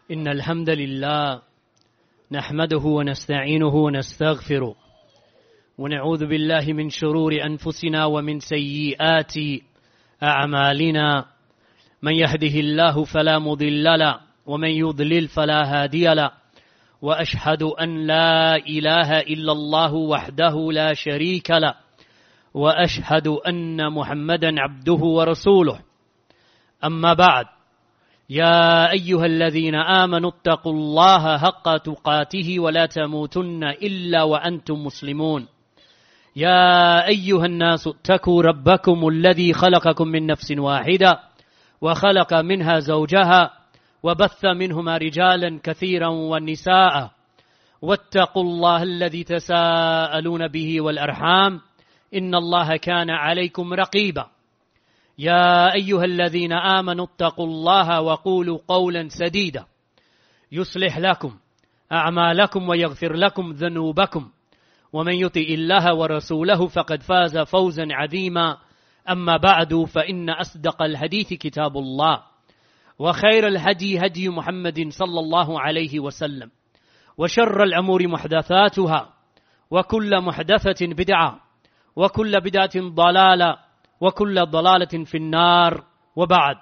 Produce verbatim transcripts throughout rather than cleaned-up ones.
إن الحمد لله نحمده ونستعينه ونستغفره ونعوذ بالله من شرور أنفسنا ومن سيئات أعمالنا من يهده الله فلا مضل له ومن يضلل فلا هادي له وأشهد أن لا إله إلا الله وحده لا شريك له وأشهد أن محمدا عبده ورسوله أما بعد يا أيها الذين آمنوا اتقوا الله حق تقاته ولا تموتن إلا وأنتم مسلمون يا أيها الناس اتقوا ربكم الذي خلقكم من نفس واحدة وخلق منها زوجها وبث منهما رجالا كثيرا والنساء واتقوا الله الذي تساءلون به والأرحام إن الله كان عليكم رقيبا يا أيها الذين آمنوا اتقوا الله وقولوا قولا سديدا يصلح لكم أعمالكم ويغفر لكم ذنوبكم ومن يطع الله ورسوله فقد فاز فوزا عظيما أما بعد فإن أصدق الحديث كتاب الله وخير الهدي هدي محمد صلى الله عليه وسلم وشر الأمور محدثاتها وكل محدثة بدعة وكل بدعة ضلالة وكل ضلالة في النار وبعد.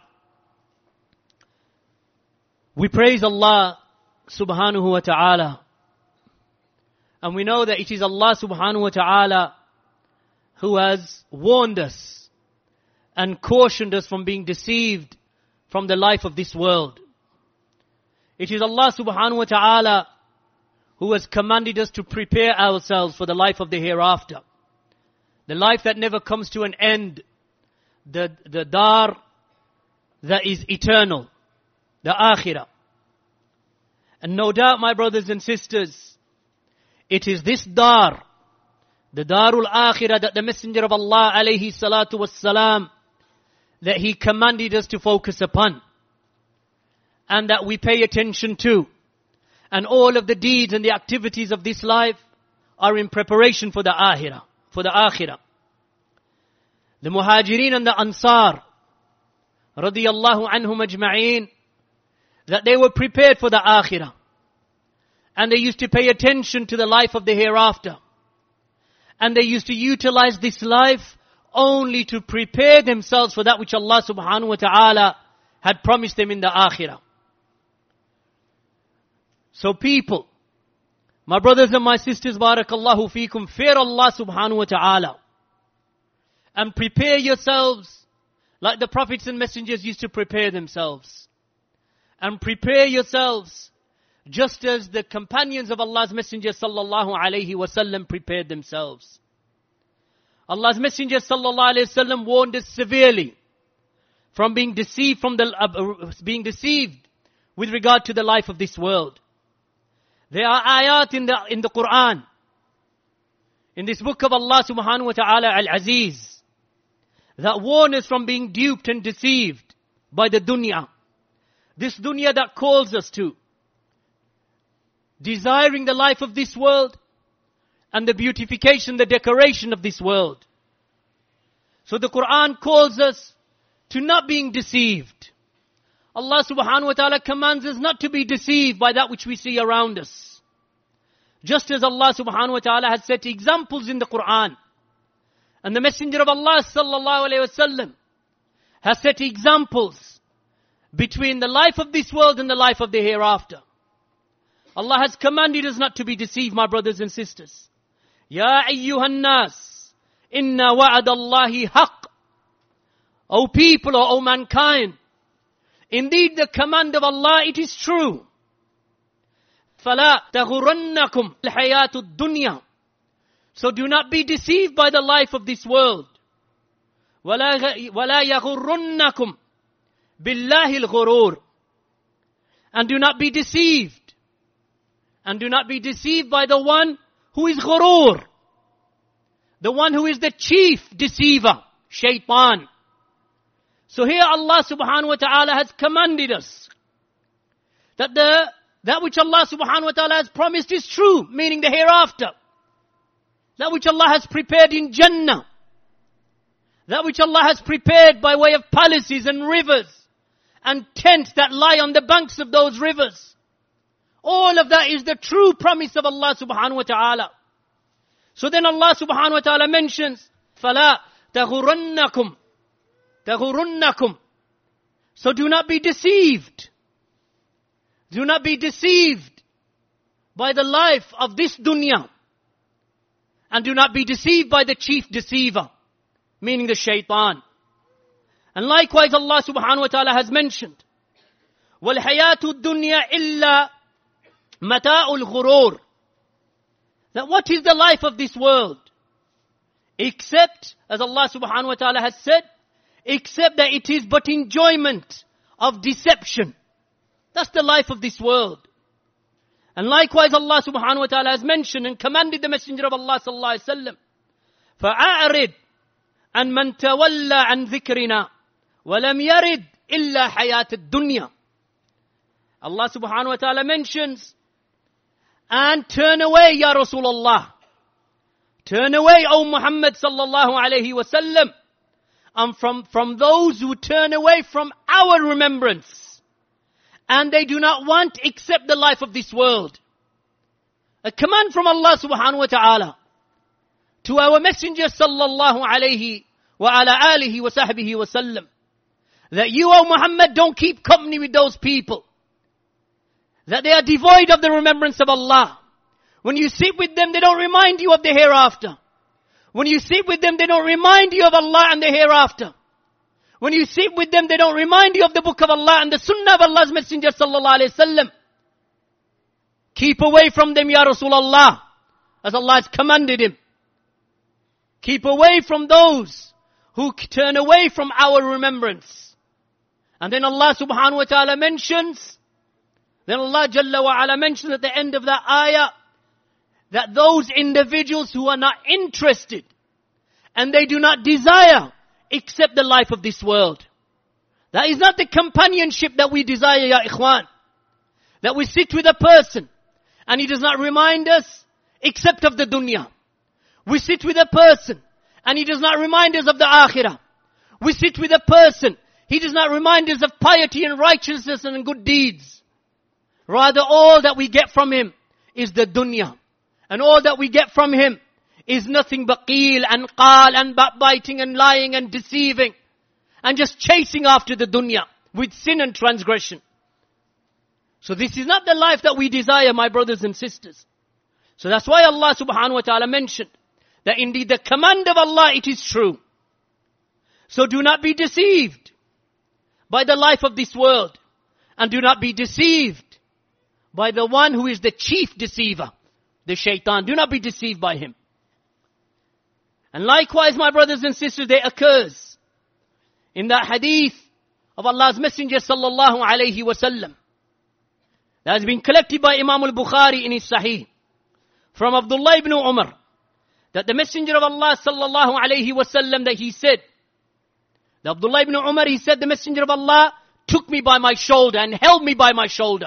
We praise Allah subhanahu wa ta'ala, and we know that it is Allah subhanahu wa ta'ala who has warned us and cautioned us from being deceived from the life of this world. It is Allah subhanahu wa ta'ala who has commanded us to prepare ourselves for the life of the hereafter. The life that never comes to an end. The, the dar that is eternal. The akhirah. And no doubt, my brothers and sisters, it is this dar, the darul akhirah, that the Messenger of Allah alayhi salatu wassalam, that he commanded us to focus upon. And that we pay attention to. And all of the deeds and the activities of this life are in preparation for the akhirah. For the akhirah. The Muhajirin and the Ansar, radiyallahu anhum ajma'een, that they were prepared for the akhirah. And they used to pay attention to the life of the hereafter. And they used to utilize this life only to prepare themselves for that which Allah subhanahu wa ta'ala had promised them in the akhirah. So people, my brothers and my sisters, barakallahu feekum, fear Allah subhanahu wa ta'ala. And prepare yourselves like the prophets and messengers used to prepare themselves. And prepare yourselves just as the companions of Allah's Messenger sallallahu alayhi wasallam prepared themselves. Allah's Messenger sallallahu alayhi wasallam warned us severely from being deceived from the uh, being deceived with regard to the life of this world. There are ayat in the in the Quran, in this book of Allah subhanahu wa ta'ala al-Aziz, that warn us from being duped and deceived by the dunya. This dunya that calls us to desiring the life of this world and the beautification, the decoration of this world. So the Quran calls us to not being deceived. Allah subhanahu wa ta'ala commands us not to be deceived by that which we see around us. Just as Allah subhanahu wa ta'ala has set examples in the Quran. And the Messenger of Allah sallallahu alayhi wasallam has set examples between the life of this world and the life of the hereafter. Allah has commanded us not to be deceived, my brothers and sisters. Ya ayyuhan nas, inna wa'adallahi haqq. O people, or O mankind, indeed the command of Allah, it is true. فَلَا تَغُرَنَّكُمْ الْحَيَاةُ الدُّنْيَا. So do not be deceived by the life of this world. وَلَا يَغُرُّنَّكُمْ بِاللَّهِ الْغُرُورِ. And do not be deceived. And do not be deceived by the one who is ghurur. The one who is the chief deceiver, shaitan. So here Allah subhanahu wa ta'ala has commanded us that the that which Allah subhanahu wa ta'ala has promised is true, meaning the hereafter. That which Allah has prepared in Jannah. That which Allah has prepared by way of palaces and rivers and tents that lie on the banks of those rivers. All of that is the true promise of Allah subhanahu wa ta'ala. So then Allah subhanahu wa ta'ala mentions, فَلَا تَغُرَنَّكُمْ تَغُرُنَّكُمْ. So do not be deceived. Do not be deceived by the life of this dunya. And do not be deceived by the chief deceiver, meaning the shaitan. And likewise Allah subhanahu wa ta'ala has mentioned, وَالْحَيَاةُ الدُّنْيَا إِلَّا مَتَاءُ الْغُرُورِ. That what is the life of this world? Except, as Allah subhanahu wa ta'ala has said, except that it is but enjoyment of deception. That's the life of this world. And likewise Allah subhanahu wa ta'ala has mentioned and commanded the Messenger of Allah sallallahu alayhi wa sallam, فَأَعْرِضْ عَنْ مَنْ تَوَلَّى عَنْ ذِكْرِنَا وَلَمْ يَرِدْ إِلَّا حَيَاةَ الدُّنْيَا. Allah subhanahu wa ta'ala mentions, and turn away, Ya Rasulullah. Turn away, O Muhammad sallallahu alayhi wa sallam, and from, from those who turn away from our remembrance. And they do not want except the life of this world. A command from Allah subhanahu wa ta'ala to our messenger sallallahu alayhi wa ala alihi wa sahbihi wa sallam, that you, O Muhammad, don't keep company with those people, that they are devoid of the remembrance of Allah. When you sit with them, they don't remind you of the hereafter. When you sit with them, they don't remind you of Allah and the hereafter. When you sit with them, they don't remind you of the book of Allah and the sunnah of Allah's Messenger sallallahu alayhi wa sallam. Keep away from them, Ya Rasulullah, as Allah has commanded him. Keep away from those who turn away from our remembrance. And then Allah subhanahu wa ta'ala mentions, then Allah Jalla wa Ala mentions at the end of that ayah, that those individuals who are not interested and they do not desire except the life of this world. That is not the companionship that we desire, ya ikhwan. That we sit with a person and he does not remind us except of the dunya. We sit with a person and he does not remind us of the akhirah. We sit with a person, he does not remind us of piety and righteousness and good deeds. Rather, all that we get from him is the dunya. And all that we get from him is nothing but qeel and qal and backbiting and lying and deceiving and just chasing after the dunya with sin and transgression. So this is not the life that we desire, my brothers and sisters. So that's why Allah subhanahu wa ta'ala mentioned that indeed the command of Allah, it is true. So do not be deceived by the life of this world, and do not be deceived by the one who is the chief deceiver, the shaitan. Do not be deceived by him. And likewise, my brothers and sisters, there occurs in that hadith of Allah's Messenger sallallahu alayhi wa sallam, that has been collected by Imam al-Bukhari in his Sahih, from Abdullah ibn Umar, that the Messenger of Allah sallallahu alayhi wa sallam, that he said, that Abdullah ibn Umar, he said, the Messenger of Allah took me by my shoulder and held me by my shoulder.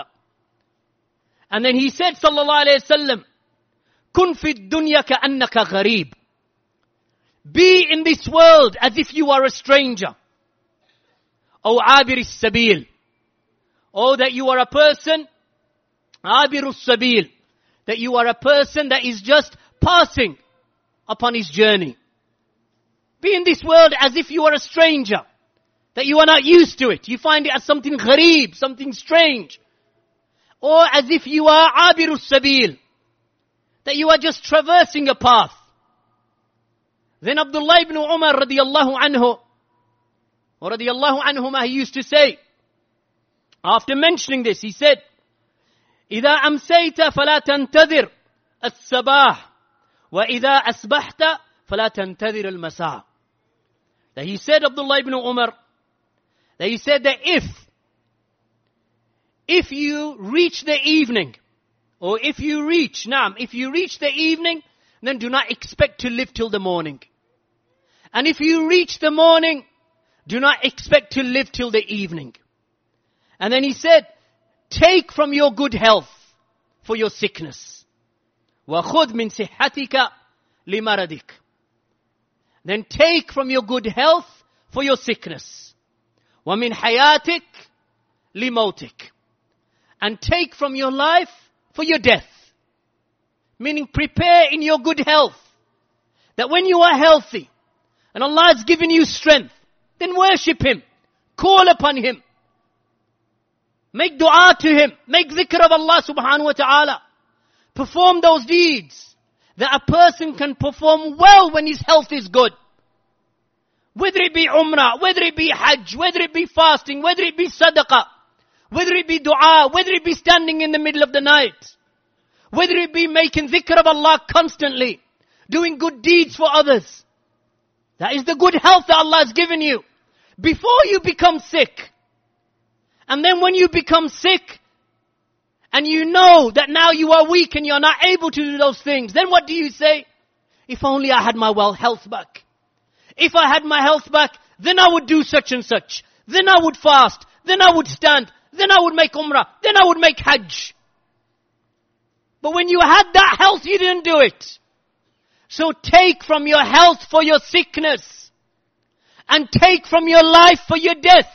And then he said, sallallahu alayhi wa sallam, kun fi dunya ka'annaka gharib. Be in this world as if you are a stranger. O abir as-sabil. Oh, that you are a person, abir as-sabil, that you are a person that is just passing upon his journey. Be in this world as if you are a stranger, that you are not used to it. You find it as something gharib, something strange. Or as if you are abir as-sabil, that you are just traversing a path. Then Abdullah ibn Umar radiyallahu anhu, or radiyallahu anhuma, he used to say, after mentioning this, he said, إِذَا أَمْسَيْتَ فَلَا تَنْتَذِرْ الصَّبَاحِ وَإِذَا أَصْبَحْتَ فَلَا تَنْتَذِرْ الْمَسَاءِ. That he said, Abdullah ibn Umar, that he said that if, if you reach the evening, or if you reach, naam, if you reach the evening, then do not expect to live till the morning. And if you reach the morning, do not expect to live till the evening. And then he said, take from your good health for your sickness. وَخُذْ مِنْ صِحَّتِكَ لِمَرَدِكَ. Then take from your good health for your sickness. وَمِنْ حَيَاتِكَ لِمَوْتِكَ. And take from your life for your death. Meaning prepare in your good health. That when you are healthy and Allah has given you strength, then worship Him. Call upon Him. Make dua to Him. Make dhikr of Allah subhanahu wa ta'ala. Perform those deeds that a person can perform well when his health is good. Whether it be umrah, whether it be hajj, whether it be fasting, whether it be sadaqah, whether it be dua, whether it be standing in the middle of the night, whether it be making dhikr of Allah constantly, doing good deeds for others. That is the good health that Allah has given you. Before you become sick, and then when you become sick, and you know that now you are weak and you're not able to do those things, then what do you say? If only I had my well health back. If I had my health back, then I would do such and such. Then I would fast. Then I would stand. Then I would make umrah. Then I would make hajj. But when you had that health, you didn't do it. So take from your health for your sickness. And take from your life for your death.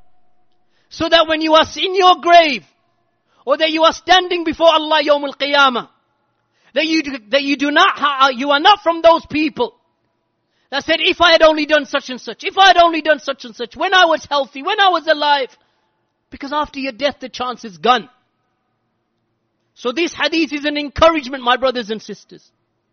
So that when you are in your grave, or that you are standing before Allah Yawm al-Qiyamah, that you do, that you do not, you are not from those people that said, if I had only done such and such, if I had only done such and such, when I was healthy, when I was alive. Because after your death, the chance is gone. So this hadith is an encouragement, my brothers and sisters,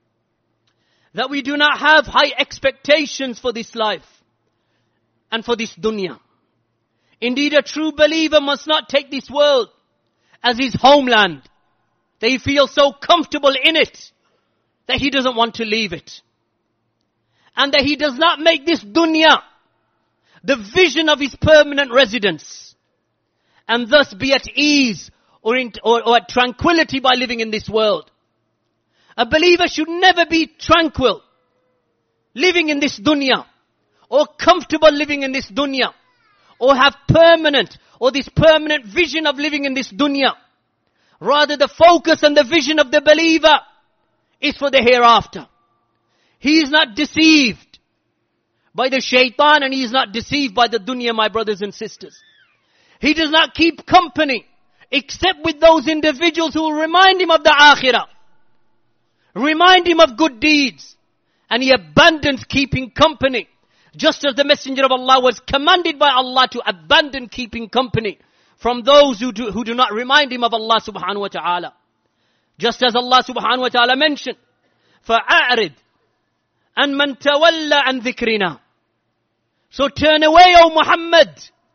that we do not have high expectations for this life and for this dunya. Indeed, a true believer must not take this world as his homeland. That he feels so comfortable in it that he doesn't want to leave it. And that he does not make this dunya the vision of his permanent residence. And thus be at ease or, in, or, or at tranquility by living in this world. A believer should never be tranquil living in this dunya, or comfortable living in this dunya, or have permanent or this permanent vision of living in this dunya. Rather, the focus and the vision of the believer is for the hereafter. He is not deceived by the shaitan, and he is not deceived by the dunya, my brothers and sisters. He does not keep company except with those individuals who will remind him of the akhirah, remind him of good deeds, and he abandons keeping company. Just as the Messenger of Allah was commanded by Allah to abandon keeping company from those who do, who do not remind him of Allah subhanahu wa ta'ala. Just as Allah subhanahu wa ta'ala mentioned, فَأَعْرِضْ أَنْ مَنْ تَوَلَّ عَنْ ذِكْرِنَا. So turn away, O Muhammad,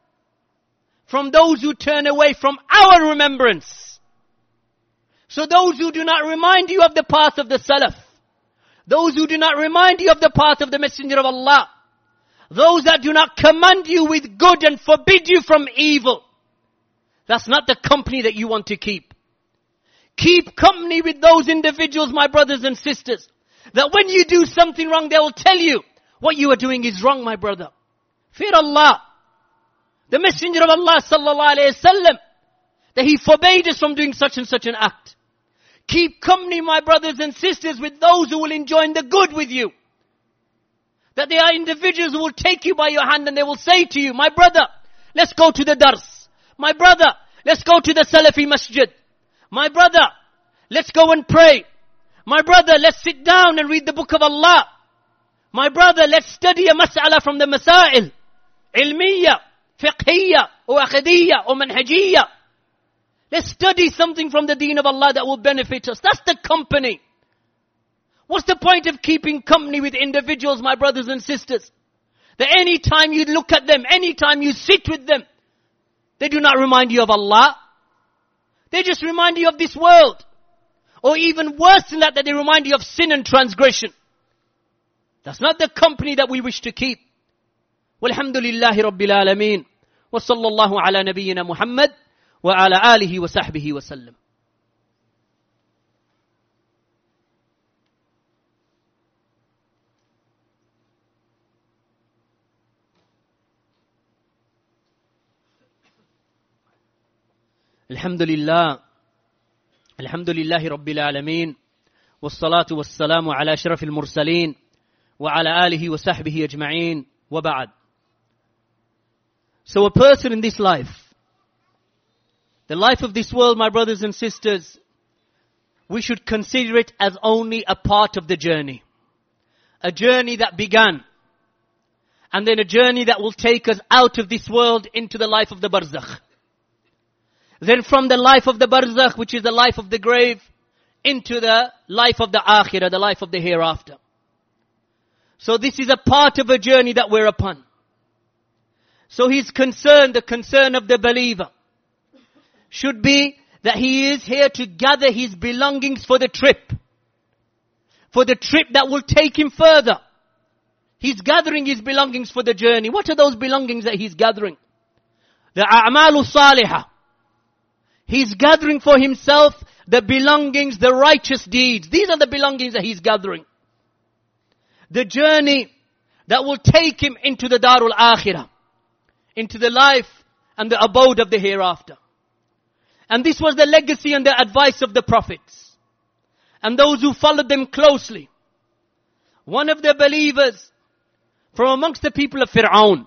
from those who turn away from our remembrance. So those who do not remind you of the path of the Salaf, those who do not remind you of the path of the Messenger of Allah, those that do not command you with good and forbid you from evil, that's not the company that you want to keep. Keep company with those individuals, my brothers and sisters, that when you do something wrong, they will tell you what you are doing is wrong, my brother. Fear Allah. The Messenger of Allah sallallahu alayhi wasallam, that he forbade us from doing such and such an act. Keep company, my brothers and sisters, with those who will enjoy the good with you. That there are individuals who will take you by your hand and they will say to you, my brother, let's go to the dars. My brother, let's go to the Salafi masjid. My brother, let's go and pray. My brother, let's sit down and read the book of Allah. My brother, let's study a mas'ala from the masail. Ilmiya, fiqhiyya, or aqidiyya, or manhajiyya. Let's study something from the deen of Allah that will benefit us. That's the company. What's the point of keeping company with individuals, my brothers and sisters, that any time you look at them, any time you sit with them, they do not remind you of Allah. They just remind you of this world. Or even worse than that, that they remind you of sin and transgression. That's not the company that we wish to keep. Walhamdulillahi Rabbil Alameen. Wa sallallahu ala nabiyyina Muhammad wa ala alihi wa sahbihi wa sallam. الحمد لله الحمد لله رب العالمين والصلاة والسلام على أشرف المرسلين وعلى آله وصحبه أجمعين وبعد. So a person in this life, the life of this world, my brothers and sisters, we should consider it as only a part of the journey. A journey that began, and then a journey that will take us out of this world into the life of the barzakh. Then from the life of the barzakh, which is the life of the grave, into the life of the akhirah, the life of the hereafter. So this is a part of a journey that we're upon. So his concern, the concern of the believer, should be that he is here to gather his belongings for the trip. For the trip that will take him further. He's gathering his belongings for the journey. What are those belongings that he's gathering? The a'malu salihah. He's gathering for himself the belongings, the righteous deeds. These are the belongings that he's gathering. The journey that will take him into the Darul Akhirah, into the life and the abode of the hereafter. And this was the legacy and the advice of the prophets and those who followed them closely. One of the believers from amongst the people of Fir'aun,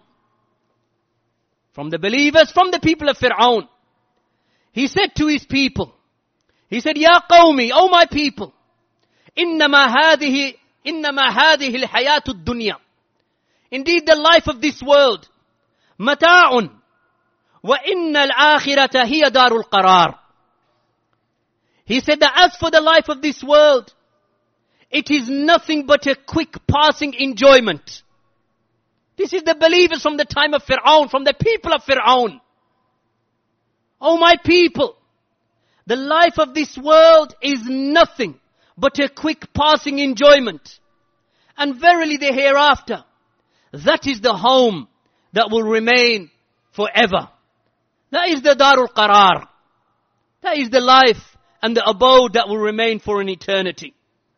from the believers, from the people of Fir'aun, he said to his people, he said, Ya qawmi, O my people, innama hadihi, innama hadihi al-hayatu dunya. Indeed, the life of this world, mata'un, wa inna al-akhirata hiya darul qarar. He said that as for the life of this world, it is nothing but a quick passing enjoyment. This is the believers from the time of Fir'aun, from the people of Fir'aun. Oh my people, the life of this world is nothing but a quick passing enjoyment. And verily the hereafter, that is the home that will remain forever. That is the Darul Qarar. That is the life and the abode that will remain for an eternity.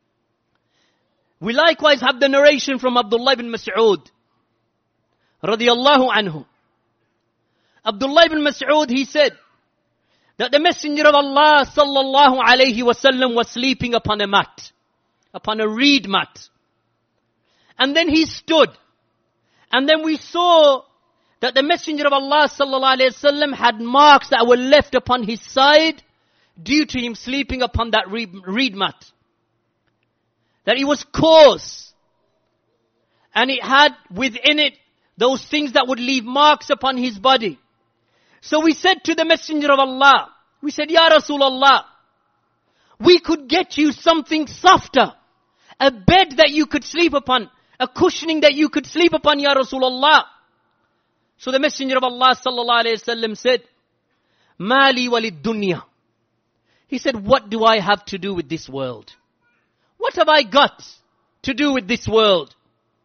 We likewise have the narration from Abdullah ibn Mas'ud, radiyallahu anhu. Abdullah ibn Mas'ud, he said, that the Messenger of Allah sallallahu alayhi wasallam was sleeping upon a mat, upon a reed mat. And then he stood. And then we saw that the Messenger of Allah sallallahu alayhi wasallam had marks that were left upon his side due to him sleeping upon that reed mat. That it was coarse. And it had within it those things that would leave marks upon his body. So we said to the Messenger of Allah, we said, Ya Rasulullah, we could get you something softer, a bed that you could sleep upon, a cushioning that you could sleep upon, Ya Rasulullah. So the Messenger of Allah sallallahu alayhi wasallam said, Mali walid dunya. He said, what do I have to do with this world? What have I got to do with this world?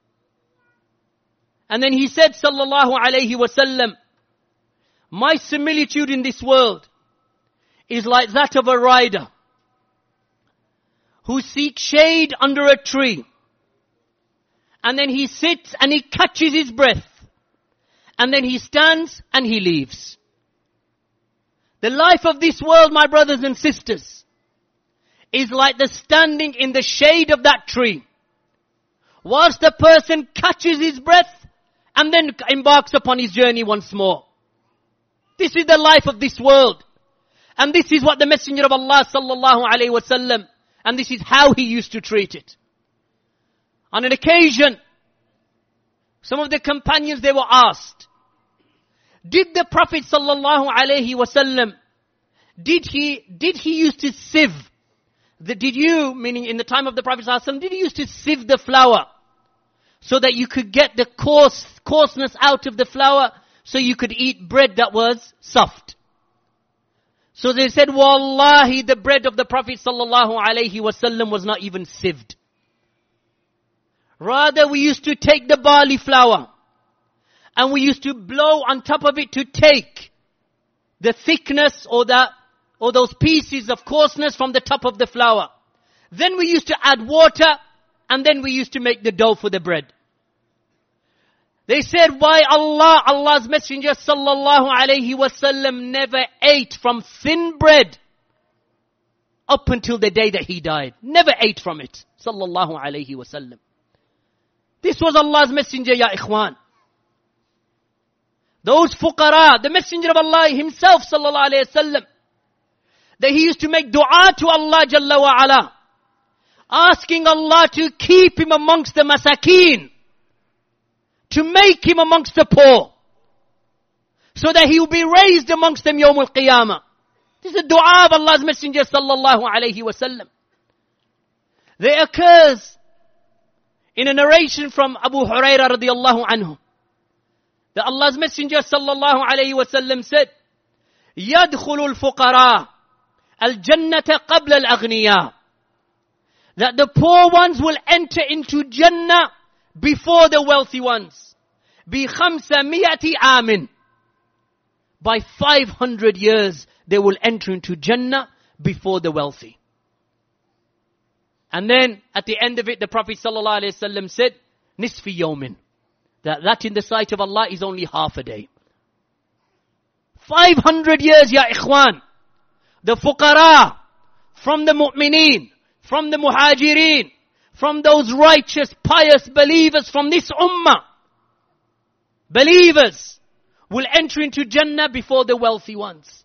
And then he said, sallallahu alayhi wasallam, my similitude in this world is like that of a rider who seeks shade under a tree. And then he sits and he catches his breath. And then he stands and he leaves. The life of this world, my brothers and sisters, is like the standing in the shade of that tree, whilst the person catches his breath and then embarks upon his journey once more. This is the life of this world. And this is what the Messenger of Allah sallallahu alayhi wasallam, and this is how he used to treat it. On an occasion, some of the companions, they were asked, did the Prophet sallallahu alayhi wasallam, did he, did he used to sieve, the, did you, meaning in the time of the Prophet sallallahu alayhi wasallam, did he used to sieve the flour so that you could get the coarse, coarseness out of the flour so you could eat bread that was soft? So they said, Wallahi, the bread of the Prophet sallallahu alayhi wasallam was not even sieved. Rather, we used to take the barley flour and we used to blow on top of it to take the thickness or the, or those pieces of coarseness from the top of the flour. Then we used to add water and then we used to make the dough for the bread. They said, why Allah, Allah's Messenger sallallahu alayhi wasallam never ate from thin bread up until the day that he died. Never ate from it. Sallallahu alayhi wasallam. This was Allah's Messenger, ya ikhwan. Those fuqara, the Messenger of Allah himself sallallahu alayhi wasallam, that he used to make dua to Allah Jalla wa Ala, asking Allah to keep him amongst the masakeen, to make him amongst the poor, so that he will be raised amongst them Yawm al-Qiyamah. This is a dua of Allah's Messenger sallallahu alayhi wa sallam. There occurs in a narration from Abu Hurairah radiyallahu anhu, that Allah's Messenger sallallahu alayhi wa sallam said, يَدْخُلُ الْفُقَرَاء الْجَنَّةَ قَبْلَ الْأَغْنِيَاءِ, that the poor ones will enter into Jannah before the wealthy ones. بِخَمْسَمِيَةِ عَامٍ, by five hundred years they will enter into Jannah before the wealthy. And then at the end of it, the Prophet sallallahu alaihi wasallam said, nisfi yawmin, that that in the sight of Allah is only half a day. five hundred years, ya ikhwan. The fuqara, from the mu'mineen, from the muhajirin, from those righteous, pious believers from this ummah, believers will enter into Jannah before the wealthy ones.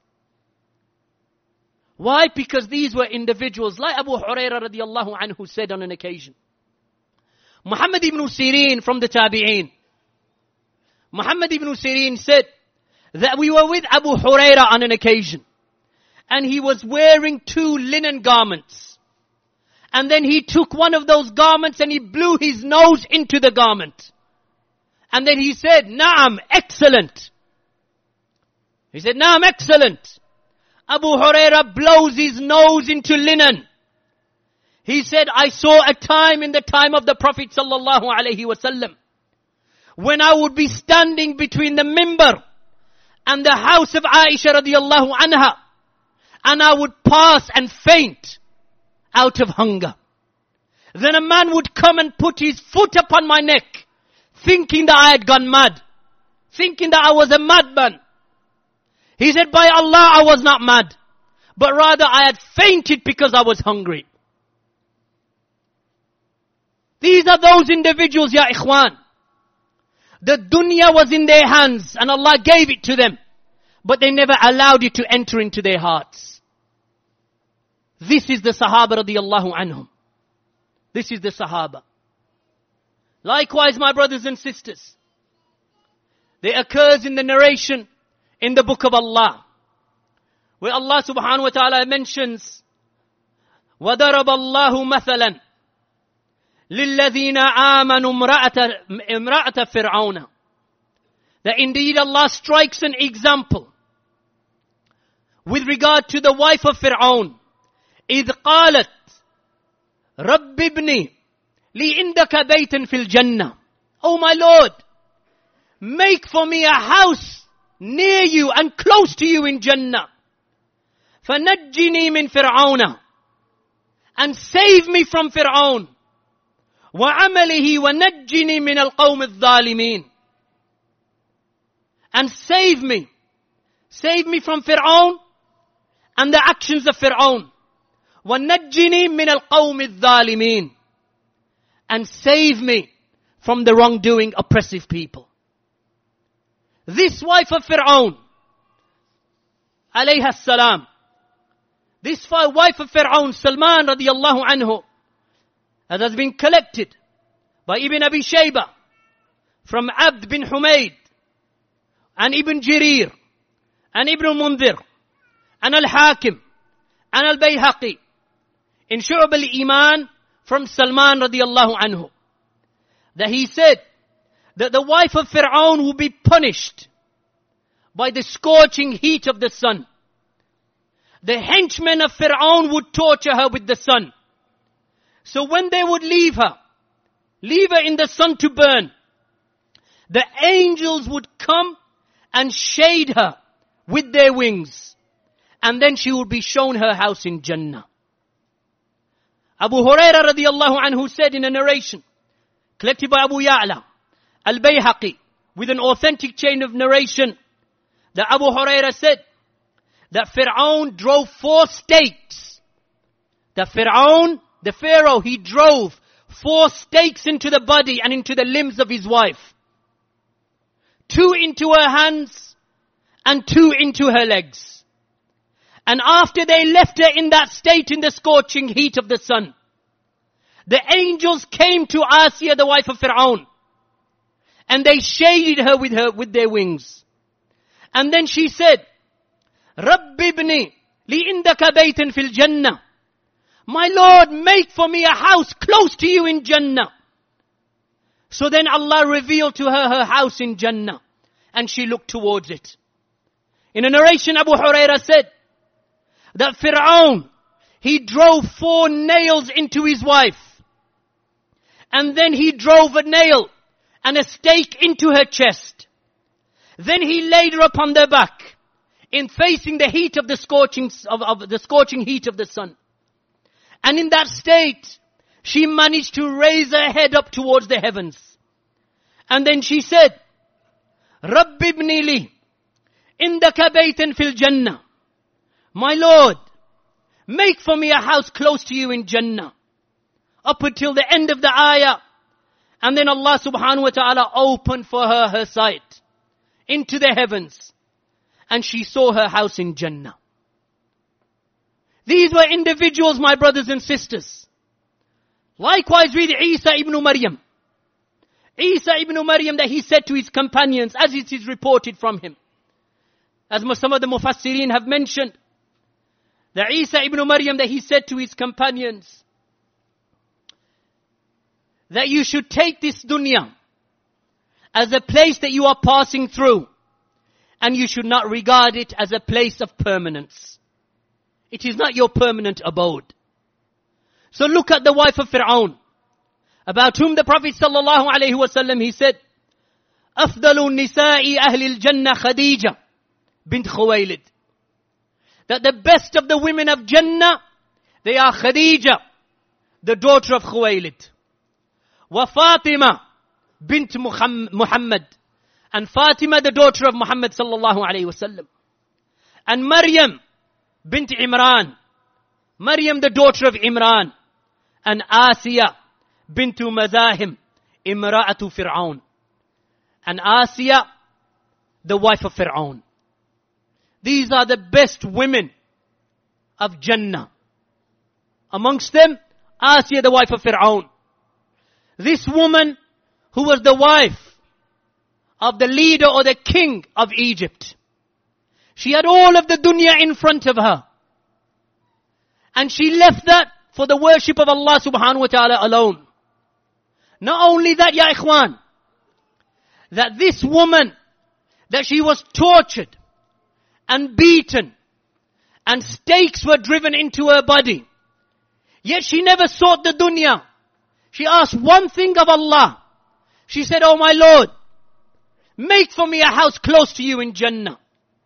Why? Because these were individuals, like Abu Hurairah radiyallahu anhu said on an occasion. Muhammad ibn Sirin from the Tabi'een. Muhammad ibn Sirin said that we were with Abu Hurairah on an occasion, and he was wearing two linen garments. And then he took one of those garments and he blew his nose into the garment. And then he said, Naam, excellent. He said, Naam, excellent. Abu Hurairah blows his nose into linen. He said, I saw a time in the time of the Prophet sallallahu alaihi wasallam when I would be standing between the mimbar and the house of Aisha radiyallahu anha, and I would pass and faint out of hunger. Then a man would come and put his foot upon my neck, thinking that I had gone mad, thinking that I was a madman. He said, by Allah, I was not mad, but rather I had fainted because I was hungry. These are those individuals, ya ikhwan. The dunya was in their hands and Allah gave it to them, but they never allowed it to enter into their hearts. This is the Sahaba radiyallahu anhum. This is the Sahaba. Likewise, my brothers and sisters, there occurs in the narration in the book of Allah, where Allah subhanahu wa ta'ala mentions, وَضَرَبَ اللَّهُ مَثَلًا لِلَّذِينَ آمَنُوا امْرَأَةَ فِرْعَوْنَ, that indeed Allah strikes an example with regard to the wife of Fir'aun. إِذْ قَالَتْ رَبِّ ابْنِي لِي عِنْدَكَ بَيْتًا فِي الْجَنَّةِ, Oh my Lord, make for me a house near you and close to you in Jannah. فَنَجِّنِي مِنْ فِرْعَوْنَ, and save me from Fir'aun. وَعَمَلِهِ وَنَجِّنِي مِنَ الْقَوْمِ الظَّالِمِينَ, and save me. Save me from Fir'aun and the actions of Fir'aun. وَنَجِّنِي مِنَ الْقَوْمِ الظَّالِمِينَ, and save me from the wrongdoing, oppressive people. This wife of Fir'aun, alayha salam, this wife of Fir'aun, Salman radiyallahu anhu, as has been collected by Ibn Abi Shayba, from Abd bin Humayd, and Ibn Jarir, and Ibn Mundhir, and Al-Hakim, and Al-Bayhaqi, in Shu'ab al-Iman, from Salman radiyallahu anhu, that he said that the wife of Fir'aun will be punished by the scorching heat of the sun. The henchmen of Fir'aun would torture her with the sun. So when they would leave her, leave her in the sun to burn, the angels would come and shade her with their wings, and then she would be shown her house in Jannah. Abu Hurairah radiyallahu anhu said in a narration collected by Abu Ya'la Al-Bayhaqi, with an authentic chain of narration, that Abu Hurairah said that Fir'aun drove four stakes. That Fir'aun, the Pharaoh, he drove four stakes into the body and into the limbs of his wife. Two into her hands and two into her legs. And after they left her in that state in the scorching heat of the sun, the angels came to Asiya, the wife of Fir'aun, and they shaded her with her, with their wings. And then she said, Rabbi ibni li indaka baytan fil Jannah. My Lord, make for me a house close to you in Jannah. So then Allah revealed to her her house in Jannah, and she looked towards it. In a narration, Abu Hurairah said that Fir'aun, he drove four nails into his wife. And then he drove a nail and a stake into her chest. Then he laid her upon their back, in facing the heat of the scorching, of, of the scorching heat of the sun. And in that state, she managed to raise her head up towards the heavens. And then she said, Rabbi ibni li indaka baytan fil Jannah. My Lord, make for me a house close to you in Jannah. Up until the end of the ayah. And then Allah subhanahu wa ta'ala opened for her her sight into the heavens. And she saw her house in Jannah. These were individuals, my brothers and sisters. Likewise read Isa ibn Maryam. Isa ibn Maryam, that he said to his companions, as it is reported from him. As some of the Mufassirin have mentioned, that Isa ibn Maryam, that he said to his companions, that you should take this dunya as a place that you are passing through, and you should not regard it as a place of permanence. It is not your permanent abode. So look at the wife of Fir'aun, about whom the Prophet sallallahu alaihi wasallam, he said, أفضل النساء أهل الجنة خديجة bint Khuwaylid. That the best of the women of Jannah, they are Khadija, the daughter of Khuwaylid. Wa Fatima bint Muhammad. And Fatima, the daughter of Muhammad sallallahu alayhi wasallam. And Maryam bint Imran. Maryam, the daughter of Imran. And Asiya bint Mazahim, imra'atu Fir'aun. And Asiya, the wife of Fir'aun. These are the best women of Jannah. Amongst them, Asiya, the wife of Fir'aun. This woman who was the wife of the leader or the king of Egypt. She had all of the dunya in front of her. And she left that for the worship of Allah subhanahu wa ta'ala alone. Not only that, ya ikhwan, that this woman, that she was tortured and beaten, and stakes were driven into her body. Yet she never sought the dunya. She asked one thing of Allah. She said, Oh my Lord, make for me a house close to you in Jannah.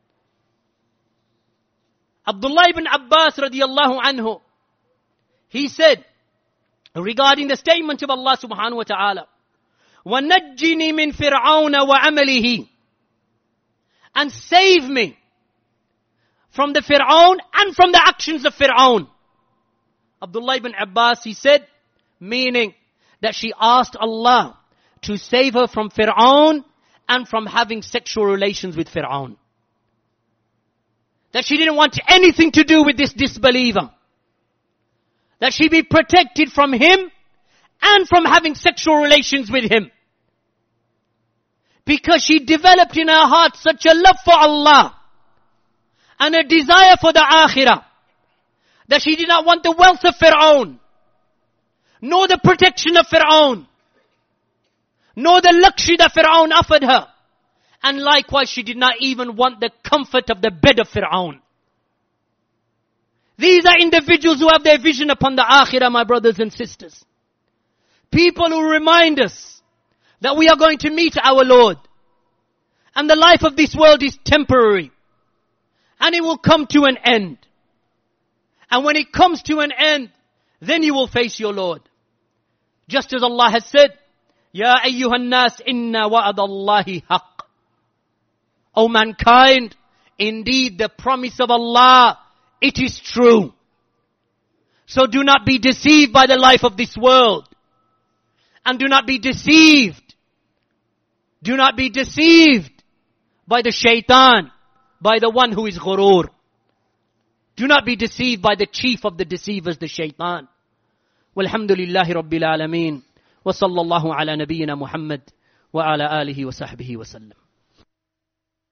Abdullah ibn Abbas radiyallahu anhu, he said, regarding the statement of Allah subhanahu wa ta'ala, وَنَجِّنِي مِنْ فِرْعَوْنَ وَعَمَلِهِ, and save me from the Fir'aun and from the actions of Fir'aun. Abdullah ibn Abbas, he said, meaning that she asked Allah to save her from Fir'aun and from having sexual relations with Fir'aun. That she didn't want anything to do with this disbeliever. That she be protected from him and from having sexual relations with him. Because she developed in her heart such a love for Allah and a desire for the akhirah, that she did not want the wealth of Fir'aun, nor the protection of Fir'aun, nor the luxury that Fir'aun offered her. And likewise, she did not even want the comfort of the bed of Fir'aun. These are individuals who have their vision upon the akhirah, my brothers and sisters. People who remind us that we are going to meet our Lord. And the life of this world is temporary. And it will come to an end. And when it comes to an end, then you will face your Lord. Just as Allah has said, Ya ayyuhan nas inna wa'adallahi haqq. O mankind, indeed the promise of Allah, it is true. So do not be deceived by the life of this world. And do not be deceived. Do not be deceived by the shaitan, by the one who is ghurur. Do not be deceived by the chief of the deceivers, the shaitan. Walhamdulillahi Rabbil Alameen. Wa sallallahu ala nabiyyina Muhammad wa ala alihi wa sahbihi wa sallam.